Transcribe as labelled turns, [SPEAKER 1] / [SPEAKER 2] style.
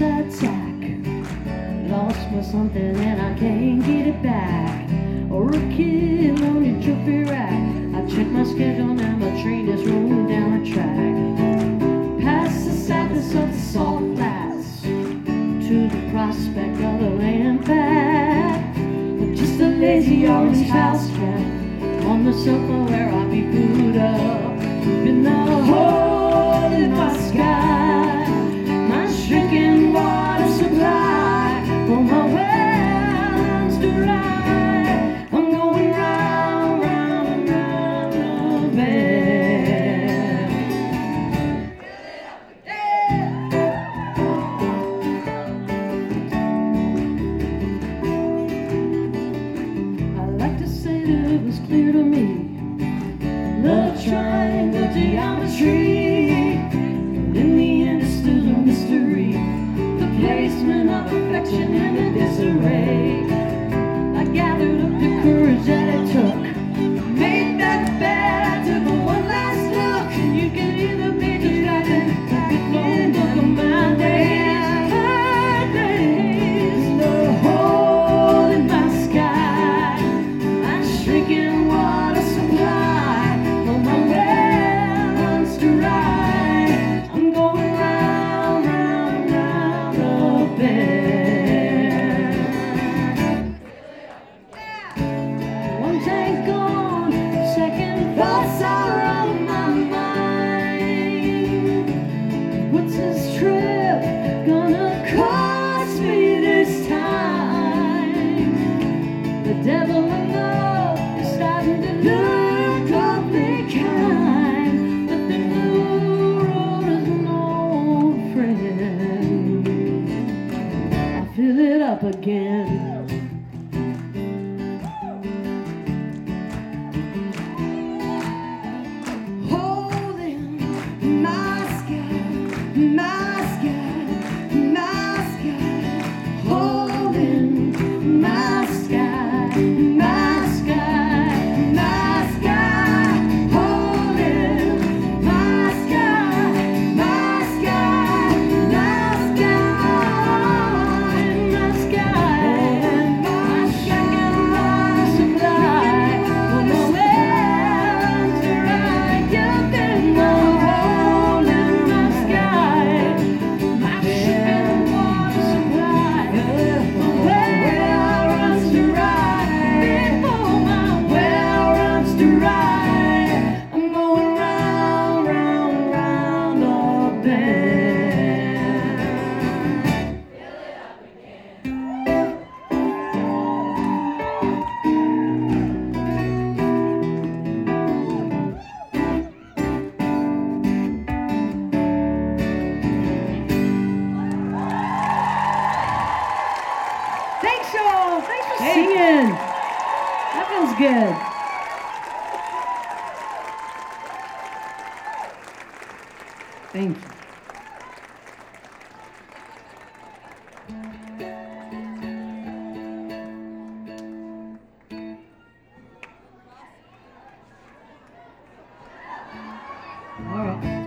[SPEAKER 1] attack. Lost my something and I can't get it back. Or a kid on your trophy rack. I check my schedule now, my train is rolling down the track. Past the sadness of the salt flats to the prospect of a land path. I'm just a lazy orange house cat on the sofa where I'll be booed up. In the hole in my sky, my shrinking water supply for my wells to ride. I'm going round, round, and round the bend. I like to say that it was clear to me, the triangle geometry, and in the end it's still a mystery, the placement of affection in a disarray. I gathered up the courage that it took, made that bed, I took one last look, and you can either be distracted or be blown. Look at my days, the hole in my sky, my shrinking water supply for my wells to ride. I'm going round, round, round the bend. One tank gone, second thoughts are on my mind. What's this trip gonna cost me this time? The devil I know is starting to look awfully kind, but the new road is an old friend. I fill it up again. Holding my sky, my sky, my sky. Holding my sky, my sky, my sky. Holding my sky, my sky, my sky, my sky. My shrinking water supply for my wells to ride. You've been the hole in my sky, my shrinking water supply for my well runs to ride. Before my well runs to ride, I'm going round, round, round the bend. Thanks, y'all. Thanks for singing. That feels good. Thank you. All right.